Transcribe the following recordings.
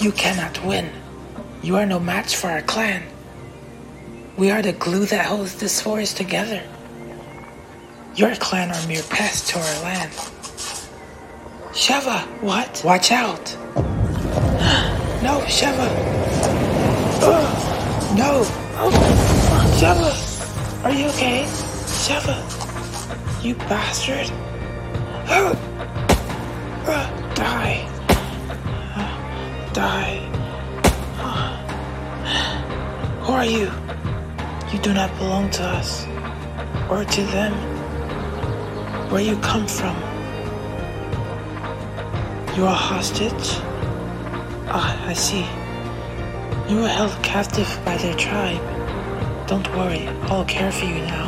You cannot win. You are no match for our clan. We are the glue that holds this forest together. Your clan are mere pests to our land. Sheva, what? Watch out. No, Sheva. No. Sheva, are you okay? Sheva, you bastard. Die. Die. Who are you? You do not belong to us, or to them. Where you come from? You are hostage? Ah, I see. You were held captive by their tribe. Don't worry, I'll care for you now.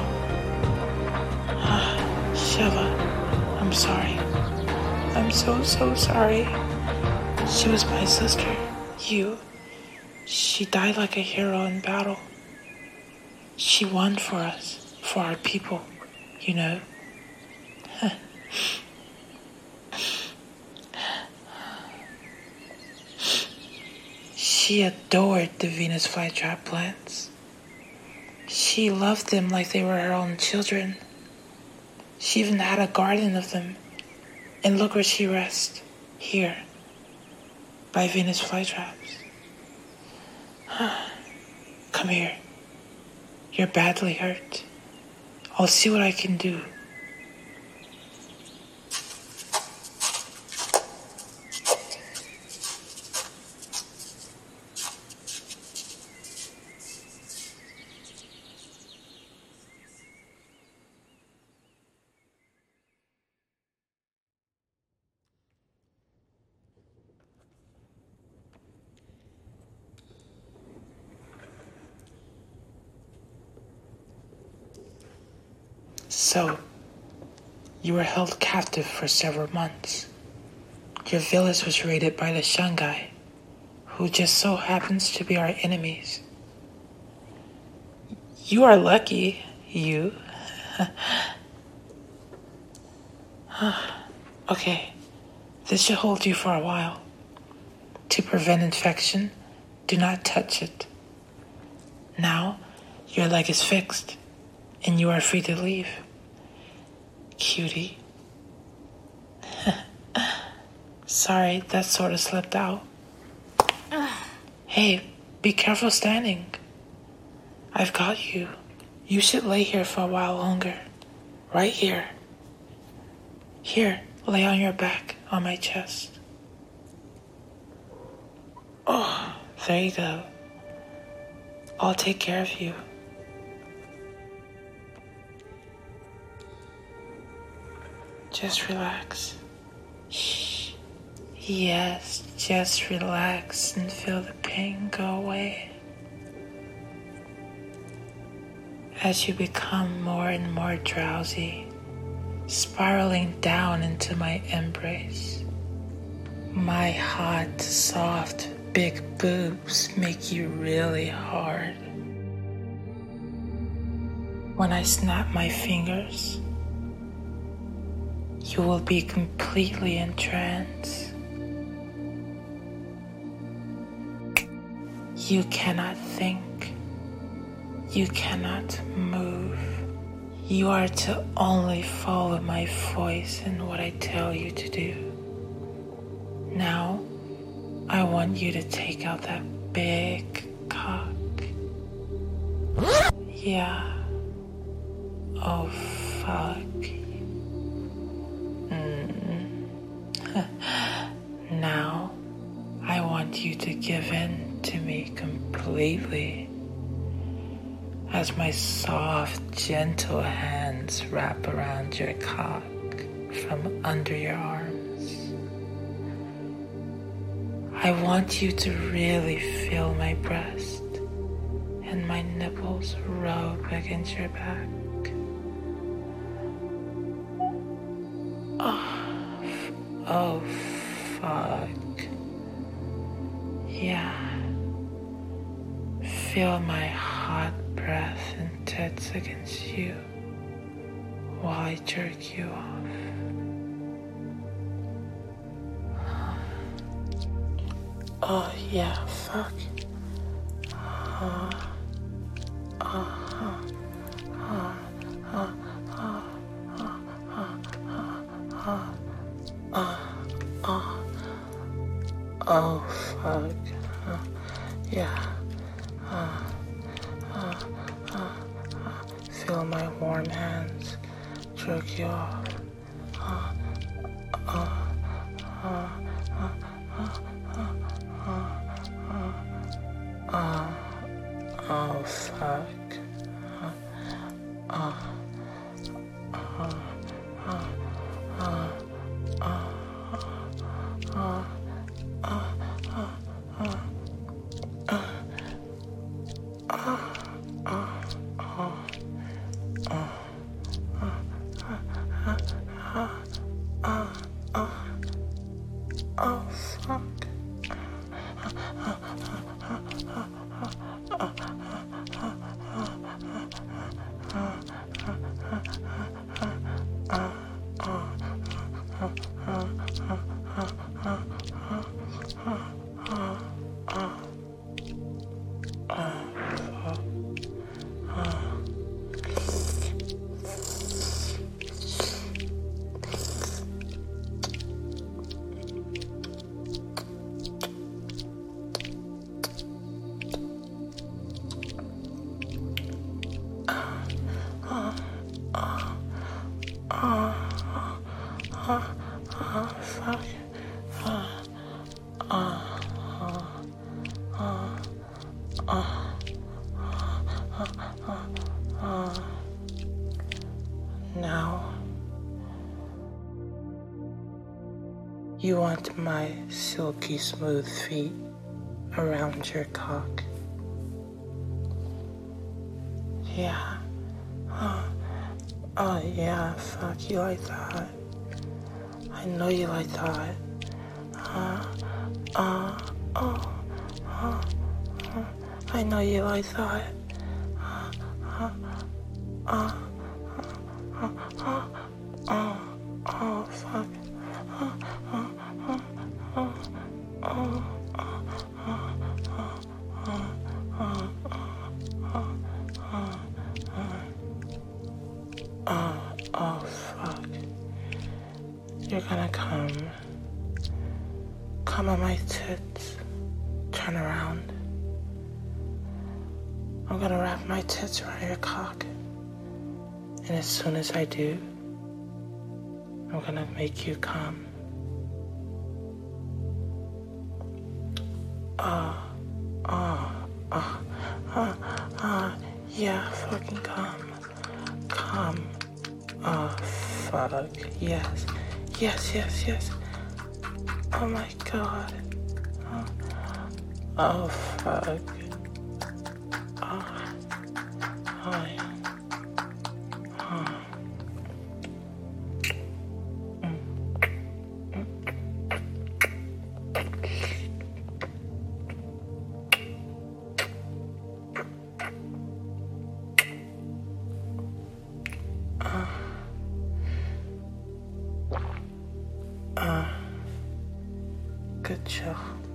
Sheva, I'm sorry. I'm so sorry. She was my sister. She died like a hero in battle. She won for us, for our people, you know. She adored the Venus flytrap plants. She loved them like they were her own children. She even had a garden of them. And look where she rests, here, by Venus flytraps. Come here. You're badly hurt. I'll see what I can do. So, you were held captive for several months. Your village was raided by the Shanghai, who just so happens to be our enemies. You are lucky, you. Okay, this should hold you for a while. To prevent infection, do not touch it. Now, your leg is fixed, and you are free to leave. Cutie. Sorry, that sort of slipped out. Hey, be careful standing. I've got you. You should lay here for a while longer. Right here. Here, lay on your back, on my chest. Oh, there you go. I'll take care of you. Just relax. Shh. Yes, just relax and feel the pain go away. As you become more and more drowsy, spiraling down into my embrace. My hot, soft, big boobs make you really hard. When I snap my fingers, you will be completely in trance. You cannot think. You cannot move. You are to only follow my voice and what I tell you to do. Now, I want you to take out that big cock. Yeah. Oh, fuck. Now, I want you to give in to me completely as my soft, gentle hands wrap around your cock from under your arms. I want you to really feel my breast and my nipples rub against your back. Oh, fuck. Yeah. Feel my hot breath and tits against you while I jerk you off. Oh, yeah, fuck. Oh, fuck. Yeah. Feel my warm hands jerk you off. Oh, fuck. Oh, fuck. Fuck. Now, you want my silky smooth feet around your cock. Yeah. Oh, yeah, fuck, you like that. I know you like that. I know you like that. Oh, fuck. Oh, fuck. You're gonna come. Come on my tits. Turn around. I'm gonna wrap my tits around your cock. And as soon as I do, I'm gonna make you come. Yeah, fucking come. Come. Oh, fuck. Yes. Yes, yes, yes. Oh my god. Oh, fuck. Oh, yeah. Good job.